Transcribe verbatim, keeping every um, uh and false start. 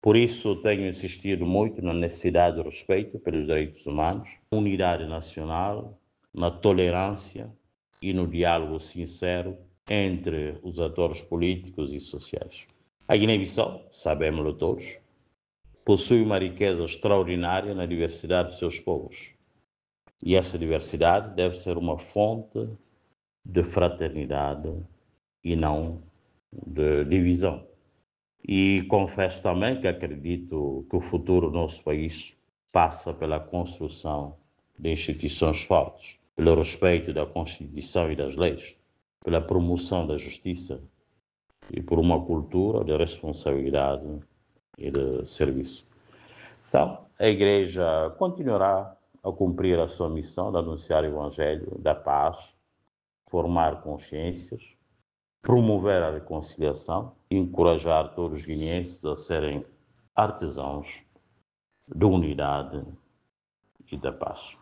Por isso, tenho insistido muito na necessidade de respeito pelos direitos humanos, unidade nacional, na tolerância e no diálogo sincero entre os atores políticos e sociais. A Guiné-Bissau, sabemos-lo todos, possui uma riqueza extraordinária na diversidade de seus povos. E essa diversidade deve ser uma fonte de fraternidade e não de divisão. E confesso também que acredito que o futuro do nosso país passa pela construção de instituições fortes, pelo respeito da Constituição e das leis, pela promoção da justiça e por uma cultura de responsabilidade e de serviço. Então, a Igreja continuará a cumprir a sua missão de anunciar o Evangelho da paz, formar consciências, promover a reconciliação e encorajar todos os guineenses a serem artesãos da unidade e da paz.